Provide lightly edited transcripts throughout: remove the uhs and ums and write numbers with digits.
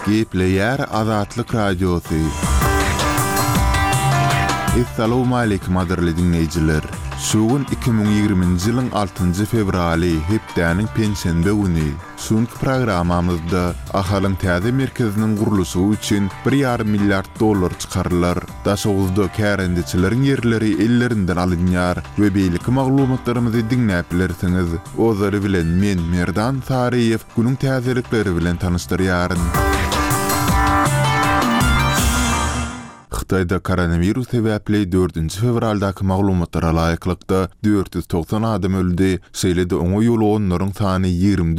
Gepleyer Azatlyk Radiosu. Assalamu alaykum aderli dinleyijiler. Şugun 2020-nji ýylyň 6-njy fevraly hepdäniň pensiýende güni. Şuňky programamyzda ahalyň täze merkeziniň gurulşy üçin $1,5 milyard çykarylar. Daşowuzda kärendiçileriň ýerleri ellerinden alynýar we beýleki maglumatlarymyzy dinläp bilersiňiz. Ozary bilen men Merdan Sariýew günüň täzelikleri bilen tanyşdyrýaryn. Xitayda koronavirus sebäpli 4-nji fevraldaky maglumatlara laýyklykda 490 adam öldü. Şeýlede oňa ýolaganylaryň sany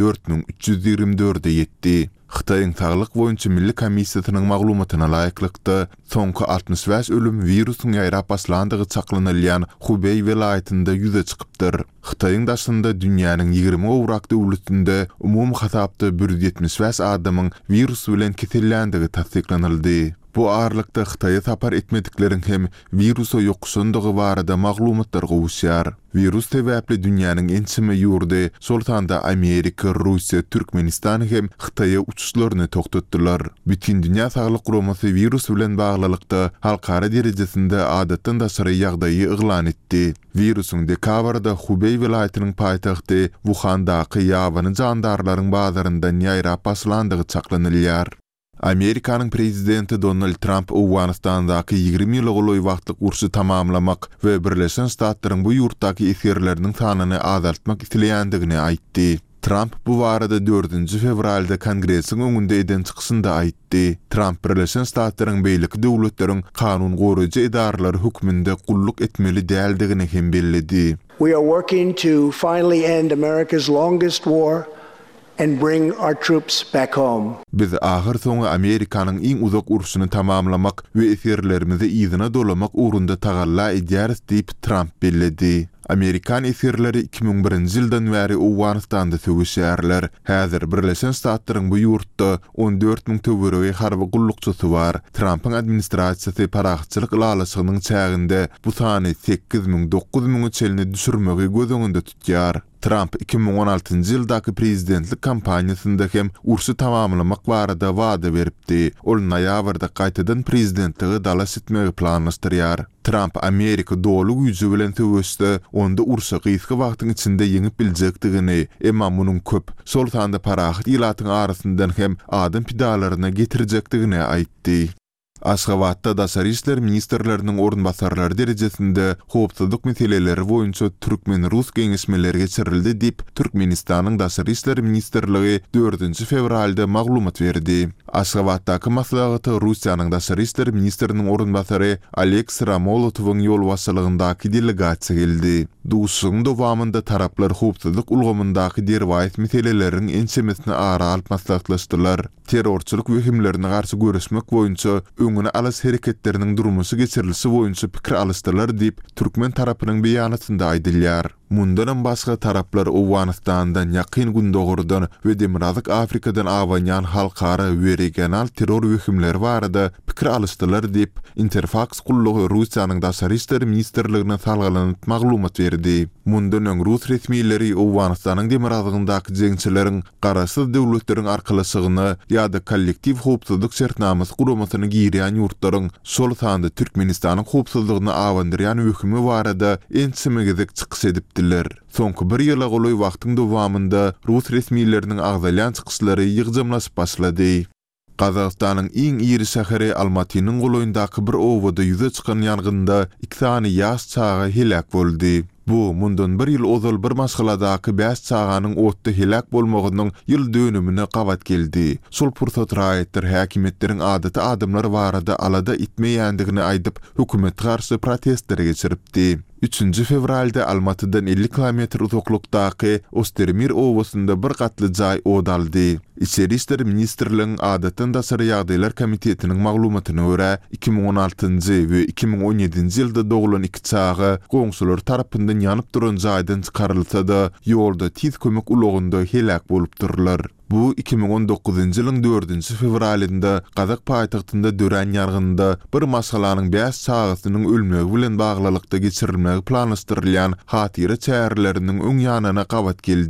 24.324-e ýetdi. Xitayň Saglyk boýunça Milli Komissiýasynyň maglumatyna laýyklykda soňky 65 ölüm virusyň ýaýrap başlandygy çaklanylýan Hubei welaýatynda ýüze çykypdyr. Xitayň daşynda dünýäniň 20 owrak döwletinde umum hasapda 175 adamyň virus bilen kesellendigi tasdiklanyldy. Bu arlykda Xitaýa sapar etmedikleriň hem virusa ýokuşandygy barada maglumatlar gowuşýar. Virus sebäpli dünýäniň ençime ýurdy, şoltanda Amerika, Russiýa, Türkmenistan hem Xitaýa uçuşlaryny toktatdylar. Bütün dünýä saglyk guramasy virus bilen baglylykda halkara derejesinde adatdan daşary ýagdaýy eglan etdi. Virusyň dekabrda Hubei welaýatynyň paýtagty Wuhandaky ýabany jandarlaryň bazaryndan ýaýrap başlandygy çaklanylýar. Amerikanyň prezidenti Donald Trump Awganistandaky 20 ýyl goly wagtlyk urşy tamamlamak we Birleşen Ştatlaryň bu ýurtdaky esirleriniň sanyny azaltmak isleýändigini aýtdy. Trump bu barada 4-nji fevralda Kongresiň öňünde eden çykyşynda aýtdy. Trump Birleşen Ştatlaryň beýleki döwletleriň kanun goraýjy edaralary hukmynda gulluk etmeli däldigini hem bellidi. We are working to finally end America's longest war and bring our troops back home. Biz ahir soňy Amerikanyň iň uzak urşuny tamamlamak we esirlerimizi ýzyna dolamak ugrunda tagalla edýäris diýip Trump bellidi. Amerikan esirleri 2001-nji ýyldan bäri Awganistanda sögüşýärler. Häzir Birleşen Ştatlaryň bu ýurtda 14.000 töweregi harby gullukçysy bar. Trumpyň administrasiýasy paraxçylyk lalasynyň çäginde bu sany 8.000-9.000 çelini düşürmegi göz öňünde tutýar. Trump 2016-njy ýyldaky prezidentlik kampaniýasynda hem urşy tamamlamak barada wada beripdi. Ol noýabrda gaýtadan prezidentligi dalas etmegi planlaşdyrýar. Trump Amerika dolu güýji bilen töwüşde onda urşa gysga wagtyň içinde ýeňip biljekdigini, emma munyň köp şoltanda parahat ýylatyň arasyndan hem adam pidalaryna getirjekdigini aýtdy. Aşgabatda Daşary işler ministrleriniň orunbasarlary derejesinde howpsuzlyk meseleleri boýunça Türkmen-Rus geňeşmeleri geçirildi diýip Türkmenistanyň Daşary işler ministrligi 4-nji fevralda maglumat berdi. Aşgabatdaky maslahaty Russiýanyň Daşary işler ministriniň orunbasary Aleks Ramolotowyň ýol başçylygyndaky delegasiýa geldi. Duşuň dowamında taraplar howpsuzlyk ulgamyndaky derwaýat meseleleriň ençemesini ara alyp maslahatlaşdylar. Terrorçylyk wehimlerine garşy görüşmek boýunça öňüne alas hereketleriniň durmuşy geçirilişi boýunça pikir alışdylar diýip Türkmen tarapynyň beýanatynda aýdylýar. Mundan başga taraplar Awganistandan ýakyn gündogurdan we Demokratik Afrikadan awanýan halkara we regional terror wehimleri barada pikir alışdylar diýip Interfax gullugy Russiýanyň Daşary işleri ministrligine salgylanyp maglumat berdi. Mundan öň Rus resmiýetleri Awganistanyň demiragyndaky jeňçileriň garaşsyz döwletleriň arkalaşygyny ýa-da kollektiv howpsuzlyk şertnamasy guramasyny giýýän ýurtlaryň şol sanda Türkmenistanyň howpsuzlygyny awandyrýan hökümi barada ençime gezek çykyş edipdiler. Soňky bir ýyla goly wagtyň dowamında Rus resmiýetleriniň agzalyan çykyşlary ýygjamlaşyp başlady. Kazakstanyň iň iri şäheri Almatynyň goloýundaky bir owada ýüze çykan ýangynda 2 sany ýaş çaga helak boldy. Bu mundan bir ýyl ozal bir maşgaladaky 5 çaganyň otda helak bolmagynyň ýyl dönümine gabat geldi. Şol pursat raýatlar häkimetleriň adaty adamlar barada alada itmeýändigini aýdyp hökümet garşy protestler geçiripdi. 3-nji fevralda Almatydan 50 kilometr uzaklykdaky Ostermir owasynda bir gatly jaý odaldy. İçeri işler ministrligiň adatdan daşary ýagdaýlar komitetiniň maglumatyna görä 2016-njy we 2017-nji ýylda doglan 2 çaga goňşular tarapyndan ýanyp duran jaýdan çykarylsa da ýolda tiz kömek ulagynda helak bolup durlar. Bu 2019-njy ýylyň 4-nji fevralynda Kazak paýtagtynda dören ýargynda bir masalanyň 5 çagasynyň ölmegi bilen baglylykda geçirilmegi planlaşdyrylýan hatyra çäherleriniň öň ýanyna gabat geldi.